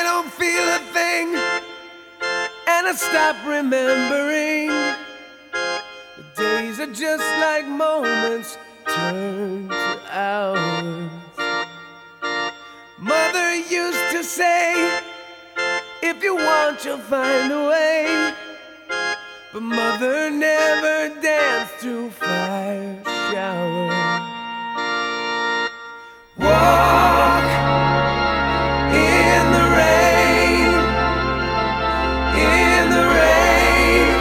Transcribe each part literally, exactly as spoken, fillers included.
don't feel a thing, and I stop remembering. The days are just like moments turned to hours. Mother used to say, if you want, you'll find a way. But mother never danced through fire showers. Walk in the rain, in the rain,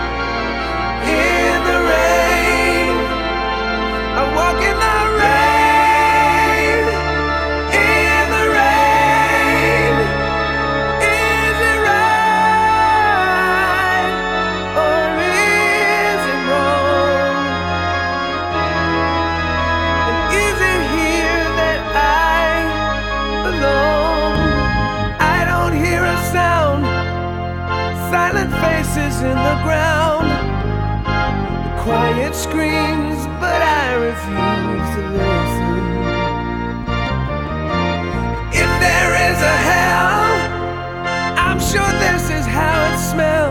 in the rain. I walk in the rain, in the rain. Is it right or is it wrong? And is it here that I belong? I don't hear a sound, silent faces in the ground, the quiet screams, but I refuse to listen. If there is a hell, I'm sure this is how it smells.